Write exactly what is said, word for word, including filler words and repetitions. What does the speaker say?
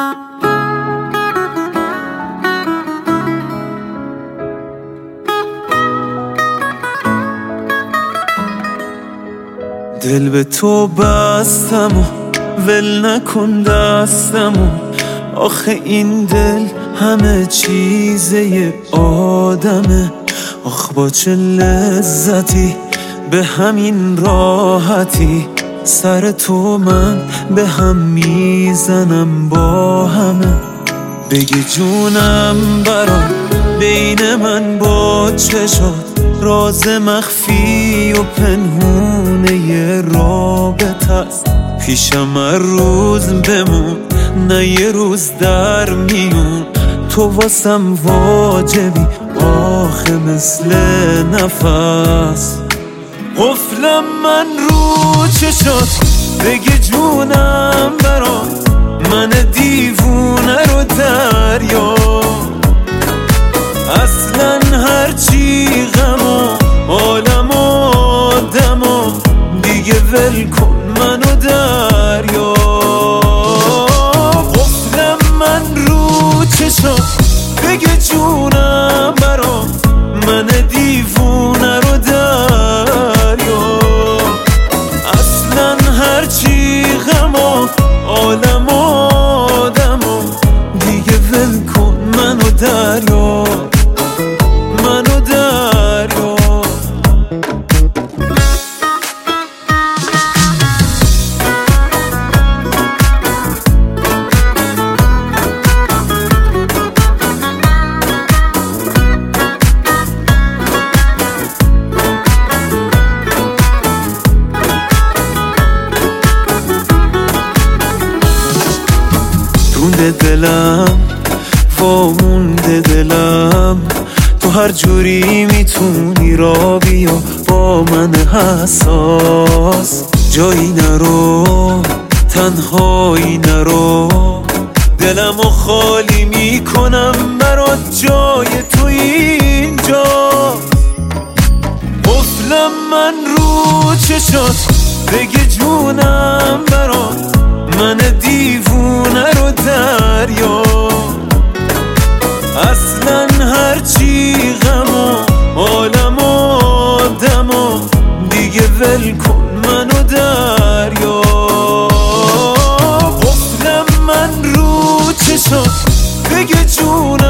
دل به تو بستم و ول نکن دستم و آخه این دل همه چیزه آدمه. آخ با چه لذتی به همین راحتی سر تو من به هم میزنم با همه. بگی جونم برام بین من با چشات راز مخفی و پنهونه ی رابطه است. پیشم هر روز بمون نه یه روز در میون، تو واسم واجبی آخه مثل نفس. قفلم من رو چشات بگی جونم برام من دیوونه رو دریا. اصلا هرچی غم و عالم و آدم و دیگه ول کن منو دریا. قفلم من رو چشات بگی جونم برام من دیوونه رو دریا. اصلا هرچی غم و عالم و آدم و دیگه ول کن منو دریا، منو دریا. مونده دلم وامونده دلم، تو هر جوری میتونی را بیا با من حساس. جایی نرو تنهایی نرو، دلمو خالی میکنم برات جای تو اینجا. قفلم من رو چشات بگی جونم برات من دیوونه رو دریا. اصلا هرچی غم و عالم و آدم و دیگه ول کن منو دریا. قفلم من رو چشات بگی جون